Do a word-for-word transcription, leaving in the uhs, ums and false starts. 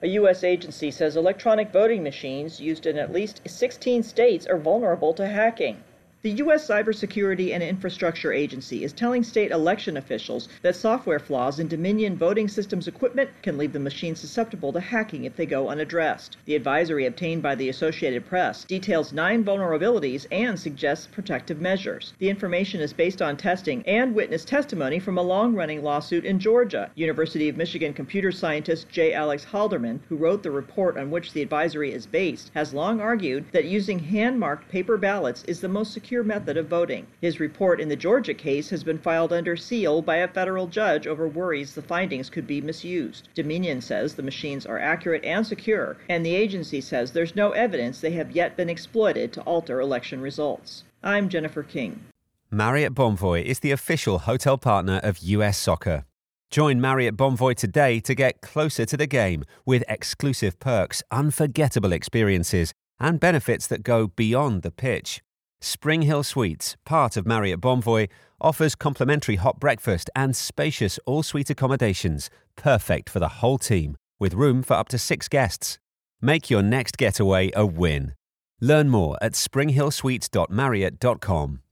A U S agency says electronic voting machines used in at least sixteen states are vulnerable to hacking. The U S Cybersecurity and Infrastructure Agency is telling state election officials that software flaws in Dominion voting systems equipment can leave the machines susceptible to hacking if they go unaddressed. The advisory obtained by the Associated Press details nine vulnerabilities and suggests protective measures. The information is based on testing and witness testimony from a long-running lawsuit in Georgia. University of Michigan computer scientist J. Alex Halderman, who wrote the report on which the advisory is based, has long argued that using hand-marked paper ballots is the most secure method of voting. His report in the Georgia case has been filed under seal by a federal judge over worries the findings could be misused. Dominion says the machines are accurate and secure, and the agency says there's no evidence they have yet been exploited to alter election results. I'm Jennifer King. Marriott Bonvoy is the official hotel partner of U S Soccer. Join Marriott Bonvoy today to get closer to the game with exclusive perks, unforgettable experiences, and benefits that go beyond the pitch. Spring Hill Suites, part of Marriott Bonvoy, offers complimentary hot breakfast and spacious all-suite accommodations, perfect for the whole team, with room for up to six guests. Make your next getaway a win. Learn more at spring hill suites dot marriott dot com.